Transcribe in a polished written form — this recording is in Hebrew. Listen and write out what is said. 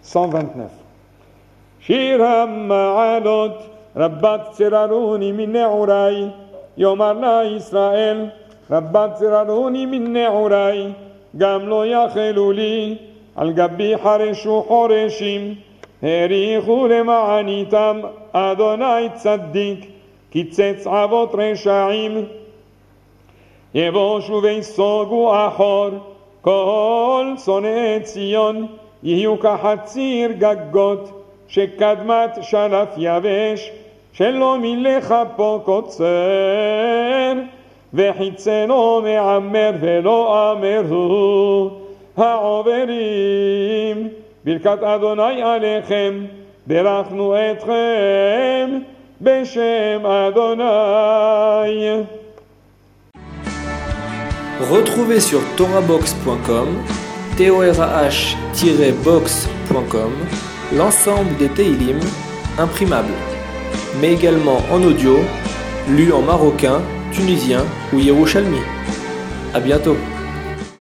129. Shir ha'ma'alot rabbat tzeraruni min ne'urai yomar la Yisrael rabbat tzeraruni min ne'urai gam lo yachelu li al gabi hareshu horeshim herichu lema'anitam Adonai tzaddik kitzetz avot reshaim יבושו ויסוגו אחור כל שונאי ציון יהיו כחציר גגות שקדמת שלף יבש שלא מילך פה קוצר וחיצנו מעמר ולא אמרו העוברים ברכת אדוני עליכם ברכנו אתכם בשם אדוני. Retrouvez sur torabox.com, torah-box.com, l'ensemble des Teilim imprimables, mais également en audio, lus en marocain, tunisien ou yerushalmi. À bientôt.